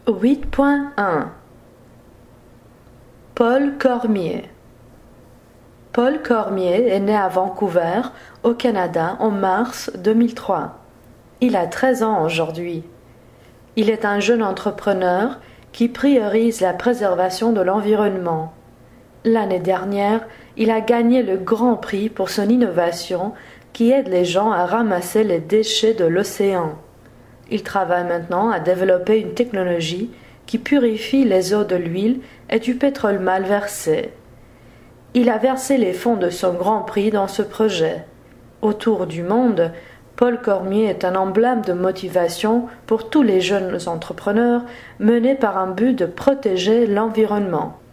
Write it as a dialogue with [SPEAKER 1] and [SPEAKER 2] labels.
[SPEAKER 1] 8.1 Paul Cormier. Paul Cormier est né à Vancouver, au Canada, en mars 2003. Il a 13 ans aujourd'hui. Il est un jeune entrepreneur qui priorise la préservation de l'environnement. L'année dernière, il a gagné le Grand Prix pour son innovation qui aide les gens à ramasser les déchets de l'océan. Il travaille maintenant à développer une technologie qui purifie les eaux de l'huile et du pétrole mal versé. Il a versé les fonds de son Grand Prix dans ce projet. Autour du monde, Paul Cormier est un emblème de motivation pour tous les jeunes entrepreneurs menés par un but de protéger l'environnement.